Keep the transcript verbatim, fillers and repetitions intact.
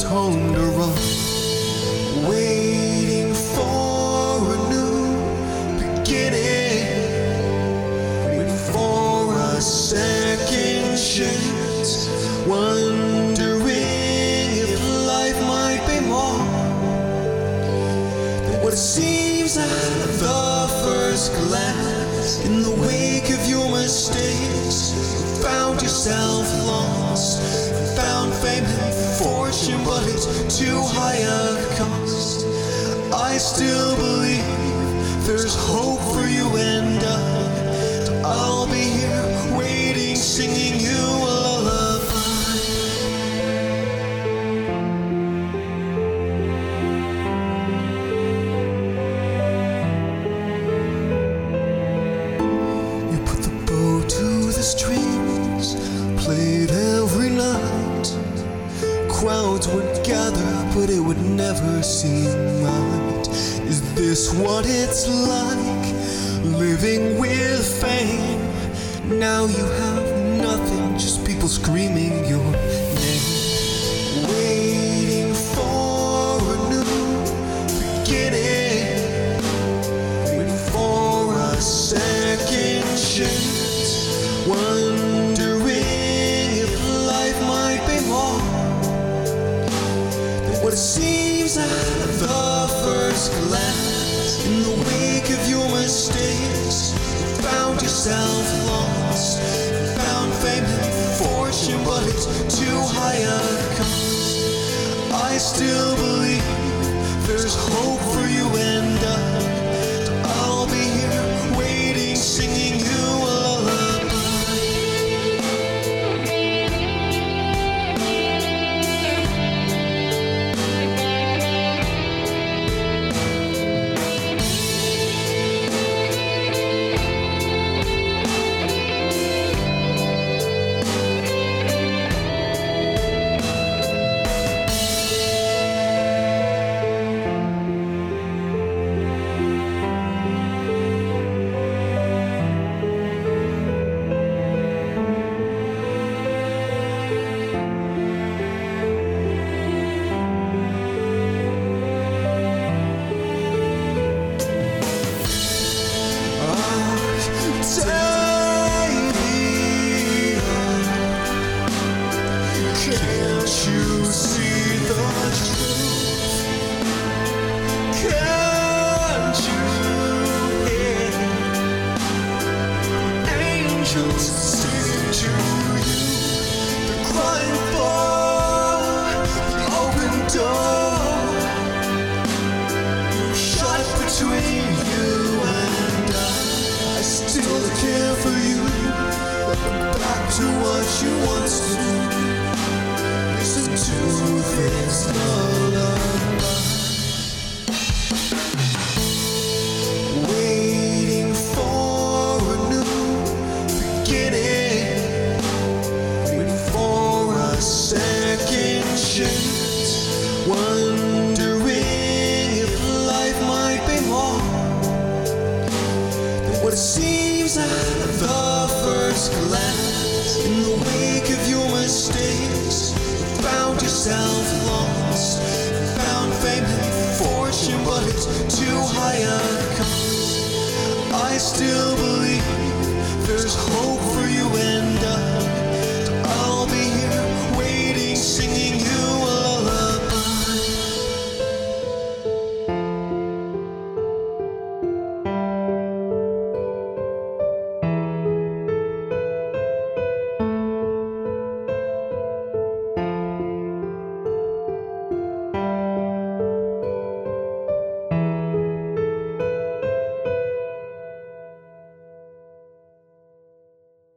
home to run, waiting for a new beginning, waiting for a second chance, wondering if life might be more than what it seems at the first glance. In the wake of your mistakes, you found yourself lost, you found fame and fortune, but it's too high a cost. I still believe there's hope for you, and I, I'll be here waiting, singing you a lullaby. You put the bow to the strings, played every night. Crowds would gather, but it would never seem right. Is this what it's like, living with fame? Now you have nothing, just people screaming your name. Waiting for a new beginning, waiting for a second chance, wondering if life might be more than what it seems at the first glance. In the wake of your mistakes, you found yourself lost, you found fame and fortune, but it's too high a cost. I still believe there's hope for you, and I, I'll be here waiting, singing you a lullaby. Can't you see the truth? Can't you hear angels sing to you? They're crying for the open door, shut between you and I. I still care for you. Back to what you once knew. Listen to this lullaby. Waiting for a new beginning, waiting for a second chance, wondering if life might be more than what it seems at the first glance. In the wake of your mistakes, you found yourself lost, you found fame and fortune, but it's too high a cost. I still believe there's hope